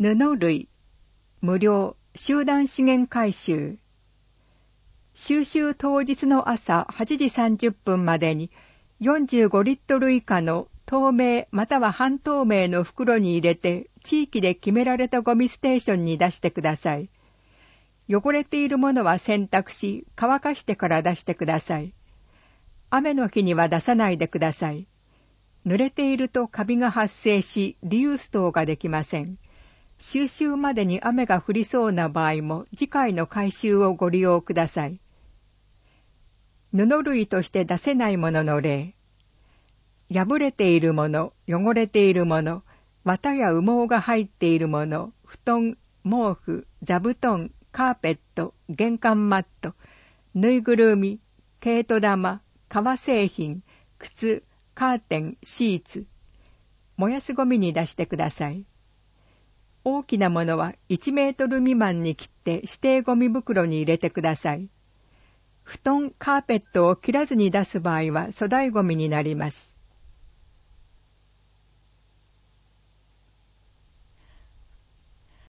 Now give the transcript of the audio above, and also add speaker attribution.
Speaker 1: 布類、無料、集団資源回収。収集当日の朝8時30分までに45リットル以下の透明または半透明の袋に入れて地域で決められたゴミステーションに出してください。汚れているものは洗濯し乾かしてから出してください。雨の日には出さないでください。濡れているとカビが発生しリユース等ができません。収集までに雨が降りそうな場合も次回の回収をご利用ください。布類として出せないものの例。破れているもの、汚れているもの、綿や羽毛が入っているもの、布団、毛布、座布団、カーペット、玄関マット、ぬいぐるみ、毛糸玉、革製品、靴、カーテン、シーツ。燃やすゴミに出してください。大きなものは1メートル未満に切って指定ゴミ袋に入れてください。布団、カーペットを切らずに出す場合は粗大ゴミになります。